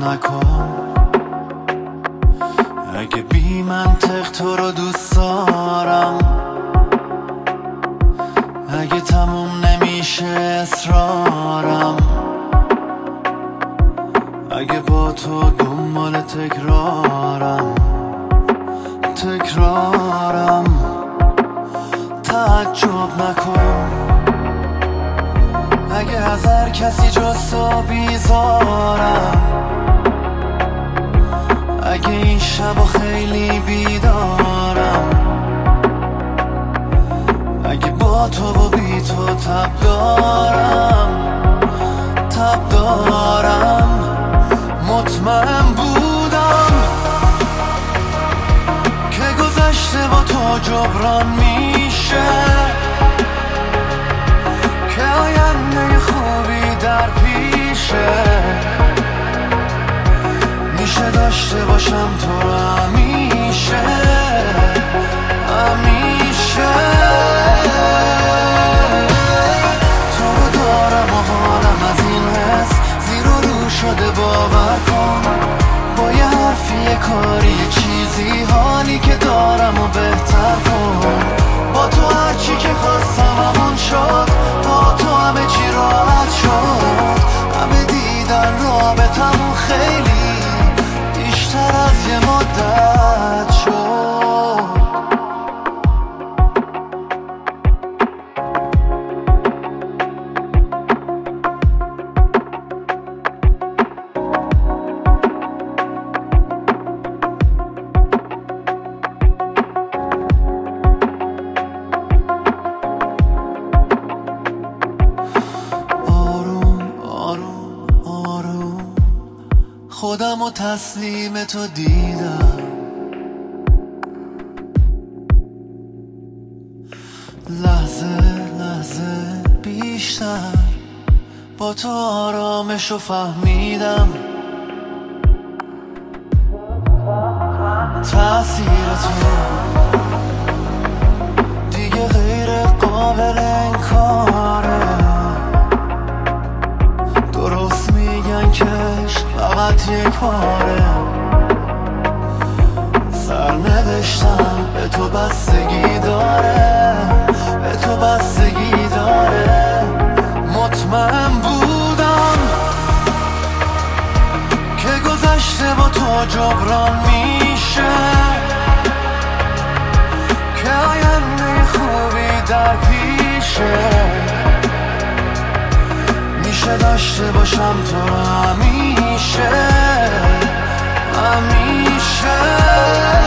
نکن. اگه بی منطق تو رو دوست دارم، اگه تموم نمیشه اصرارم، اگه با تو دنبال تکرارم تعجب نکن. اگه از هر کسی جز تو بیزارم، اگه این شب خیلی بیدارم، اگه با تو و بی تو تب دارم مطمئن بودم که گذشته با تو جبران میشه، که آینده خوبی در پیشه. میشه داشته باشم تو رو همیشه. تو رو دارم و حالم از این حس زیر و رو شده، باور کن. با یه حرفی یه کاری یه چیزی حالی که دارم و بهتر کن. با تو هرچی که خواستم همون شد، با تو همه چی راحت شد. همه دیدن رابطمون خیلی بیشتر از یه مدت شد. خودم و تسلیم تو دیدم، لحظه لحظه بیشتر با تو آرامشو فهمیدم. تأثیر تو دیگه غیر قابل انکاره. درست میگن که فقط یک باره، سرنوشتم به تو بستگی داره، به تو بستگی داره. مطمئن بودم که گذشته با تو جبران میشه، که آینده خوبی در پیشه. میشه داشته باشم تو همیشه.